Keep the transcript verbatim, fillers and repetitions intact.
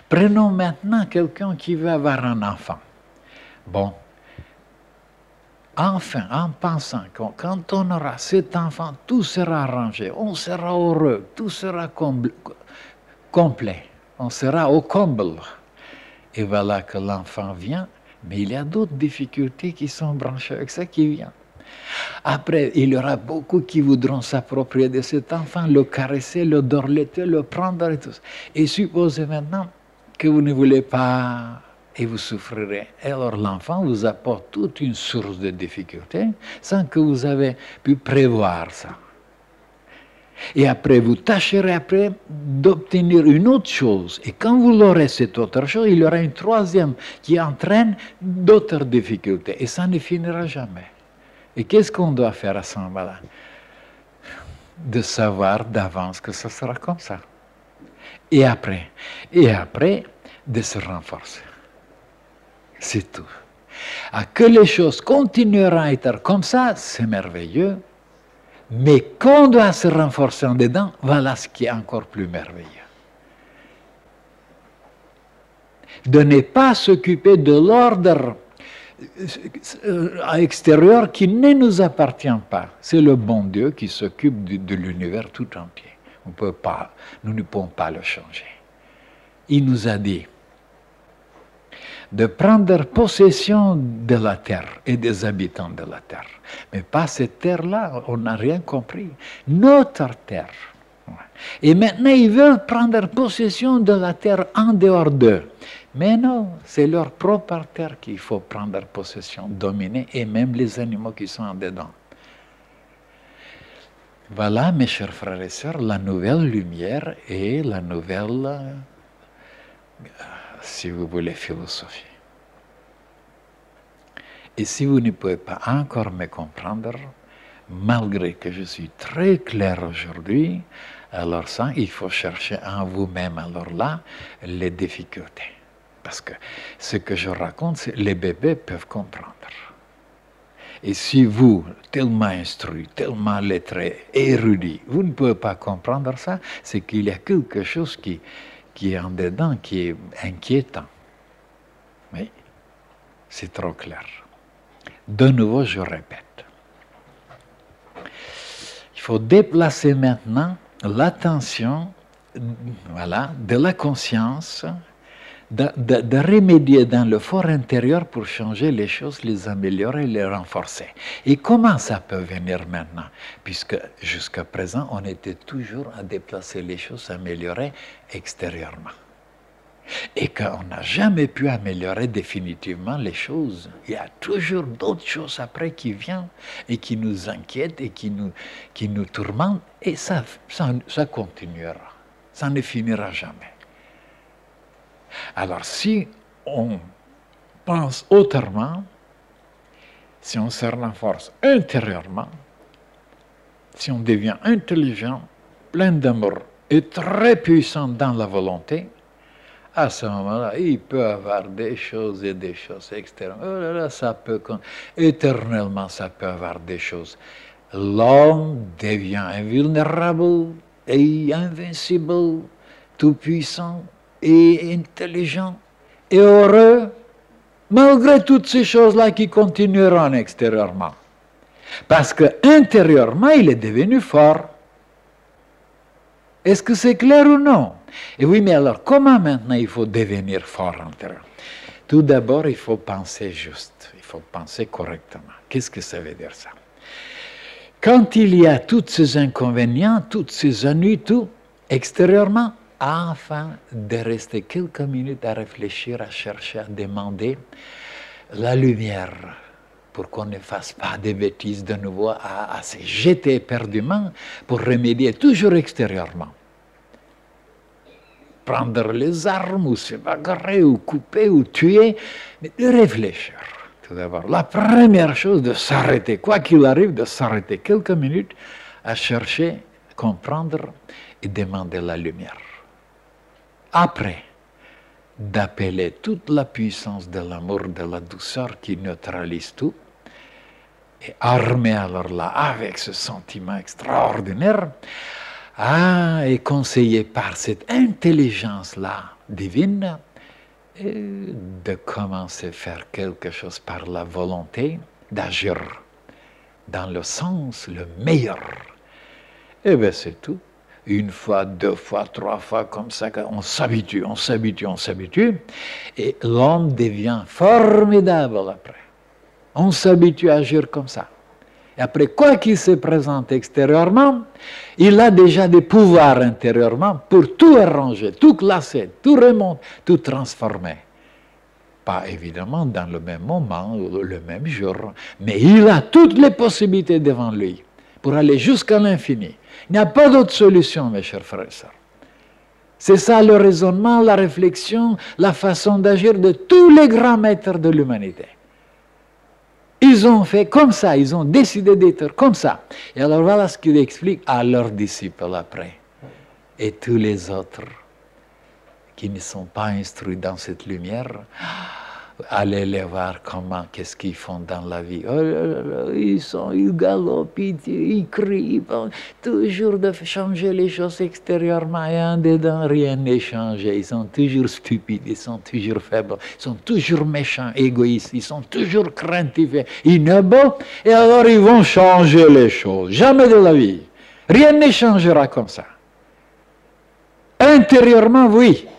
Prenons maintenant quelqu'un qui veut avoir un enfant. Bon, enfin, en pensant que quand on aura cet enfant, tout sera arrangé, on sera heureux, tout sera comble, complet, on sera au comble. Et voilà que l'enfant vient, mais il y a d'autres difficultés qui sont branchées avec ça qui vient. Après, il y aura beaucoup qui voudront s'approprier de cet enfant, le caresser, le dorloter, le prendre et tout ça. Et supposez maintenant que vous ne voulez pas et vous souffrirez. Et alors l'enfant vous apporte toute une source de difficultés sans que vous avez pu prévoir ça. Et après, vous tâcherez après d'obtenir une autre chose. Et quand vous l'aurez, cette autre chose, il y aura une troisième qui entraîne d'autres difficultés. Et ça ne finira jamais. Et qu'est-ce qu'on doit faire à ce moment-là? De savoir d'avance que ce sera comme ça. Et après, et après, de se renforcer. C'est tout. À que les choses continueront à être comme ça, c'est merveilleux. Mais qu'on doit se renforcer en dedans, voilà ce qui est encore plus merveilleux. De ne pas s'occuper de l'ordre extérieur qui ne nous appartient pas. C'est le bon Dieu qui s'occupe de, de l'univers tout entier. On peut pas, nous ne pouvons pas le changer. Il nous a dit de prendre possession de la terre et des habitants de la terre. Mais pas cette terre-là, on n'a rien compris. Notre terre. Et maintenant, ils veulent prendre possession de la terre en dehors d'eux. Mais non, c'est leur propre terre qu'il faut prendre possession, dominer, et même les animaux qui sont en dedans. Voilà, mes chers frères et sœurs, la nouvelle lumière et la nouvelle, euh, si vous voulez, philosophie. Et si vous ne pouvez pas encore me comprendre, malgré que je suis très clair aujourd'hui, alors ça, il faut chercher en vous-même, alors là, les difficultés. Parce que ce que je raconte, les bébés peuvent comprendre. Et si vous, tellement instruit, tellement lettré, érudit, vous ne pouvez pas comprendre ça, c'est qu'il y a quelque chose qui, qui est en dedans, qui est inquiétant. Oui, c'est trop clair. De nouveau, je répète. Il faut déplacer maintenant l'attention, voilà, de la conscience, de, de, de remédier dans le fort intérieur pour changer les choses, les améliorer, les renforcer. Et comment ça peut venir maintenant? Puisque jusqu'à présent, on était toujours à déplacer les choses, améliorer extérieurement. Et qu'on n'a jamais pu améliorer définitivement les choses. Il y a toujours d'autres choses après qui viennent et qui nous inquiètent et qui nous, qui nous tourmentent. Et ça, ça, ça continuera. Ça ne finira jamais. Alors si on pense autrement, si on se renforce intérieurement, si on devient intelligent, plein d'amour et très puissant dans la volonté, à ce moment-là, il peut y avoir des choses et des choses extérieures. Oh là là, ça peut, éternellement, ça peut avoir des choses. L'homme devient invulnérable et invincible, tout-puissant et intelligent et heureux, malgré toutes ces choses-là qui continueront extérieurement. Parce qu'intérieurement, il est devenu fort. Est-ce que c'est clair ou non? Et oui, mais alors, comment maintenant il faut devenir fort intérieur? Tout d'abord, il faut penser juste, il faut penser correctement. Qu'est-ce que ça veut dire ça? Quand il y a tous ces inconvénients, toutes ces ennuis, tout, extérieurement, afin de rester quelques minutes à réfléchir, à chercher, à demander la lumière, pour qu'on ne fasse pas des bêtises de nouveau, à, à se jeter éperdument pour remédier toujours extérieurement. Prendre les armes, ou se bagarrer, ou couper, ou tuer, mais de réfléchir. Tout d'abord, la première chose, de s'arrêter, quoi qu'il arrive, de s'arrêter quelques minutes à chercher, comprendre et demander la lumière. Après, d'appeler toute la puissance de l'amour, de la douceur qui neutralise tout, et armé alors là avec ce sentiment extraordinaire, Ah, et conseillé par cette intelligence-là divine, de commencer à faire quelque chose par la volonté, d'agir dans le sens le meilleur. Et bien c'est tout. Une fois, deux fois, trois fois, comme ça, on s'habitue, on s'habitue, on s'habitue, et l'homme devient formidable après. On s'habitue à agir comme ça. Et après, quoi qu'il se présente extérieurement, il a déjà des pouvoirs intérieurement pour tout arranger, tout classer, tout remonter, tout transformer. Pas évidemment dans le même moment, le même jour, mais il a toutes les possibilités devant lui pour aller jusqu'à l'infini. Il n'y a pas d'autre solution, mes chers frères et sœurs. C'est ça le raisonnement, la réflexion, la façon d'agir de tous les grands maîtres de l'humanité. Ils ont fait comme ça, ils ont décidé d'être comme ça. Et alors voilà ce qu'il explique à leurs disciples après. Et tous les autres qui ne sont pas instruits dans cette lumière, allez les voir comment, qu'est-ce qu'ils font dans la vie. Oh là là, ils sont, ils galopent, ils, ils crient, ils vont toujours de changer les choses extérieurement et en dedans, rien n'est changé. Ils sont toujours stupides, ils sont toujours faibles, ils sont toujours méchants, égoïstes, ils sont toujours craintifs, ignobles, et alors ils vont changer les choses. Jamais de la vie. Rien ne changera comme ça. Intérieurement, oui.